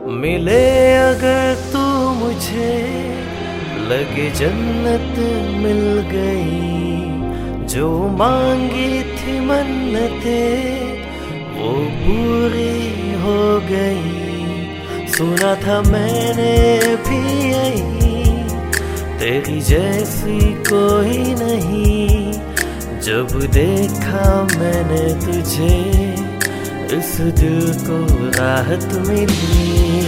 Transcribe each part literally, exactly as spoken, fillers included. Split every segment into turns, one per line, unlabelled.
मिले अगर तू मुझे, लगे जन्नत मिल गई। जो मांगी थी मन्नते वो पूरी हो गई। सुना था मैंने भी यही, तेरी जैसी कोई नहीं। जब देखा मैंने तुझे, इस दिल को राहत मिली।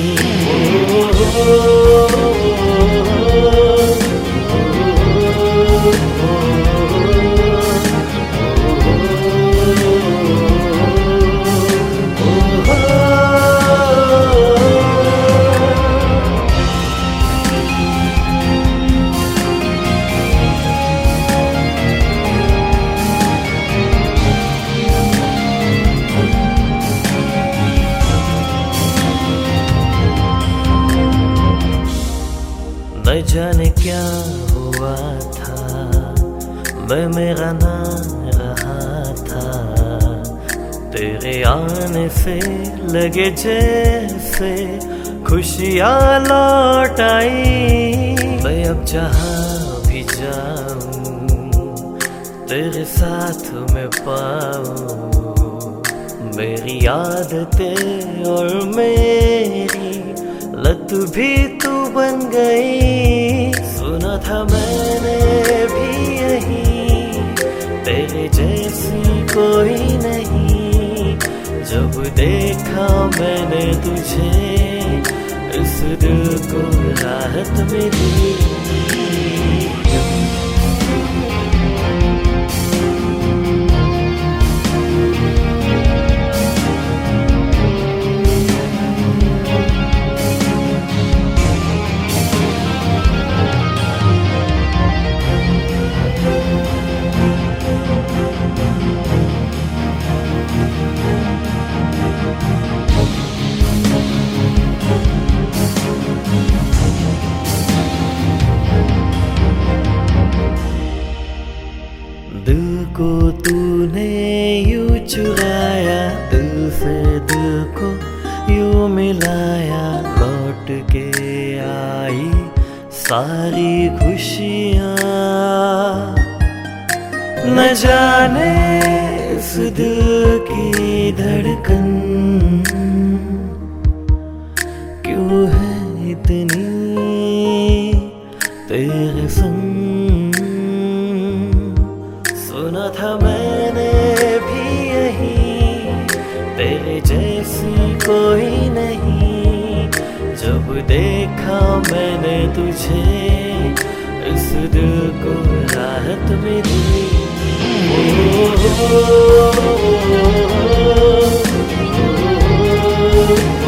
न जाने क्या हुआ था, मैं मेरा ना रहा था। तेरे आने से लगे जैसे खुशियाँ लौट आई। मैं अब जहाँ भी जाऊँ तेरे साथ में पाऊँ। मेरी आदतें और मेरी लत भी तू बन गई। सुना था मैंने भी यही, तेरे जैसी कोई नहीं। जब देखा मैंने तुझे, इस दिल को राहत मिली। दिल को तूने यूं चुराया, दिल से दिल को यूं मिलाया। लौट के आई सारी खुशियाँ, न जाने इस दिल की धड़कन क्यों है इतनी तेरे संग। सुना था मैंने भी यही, तेरे जैसी कोई नहीं। जब देखा मैंने तुझे, इस दिल को राहत मिली। ओ, ओ, ओ, ओ, ओ, ओ, ओ, ओ,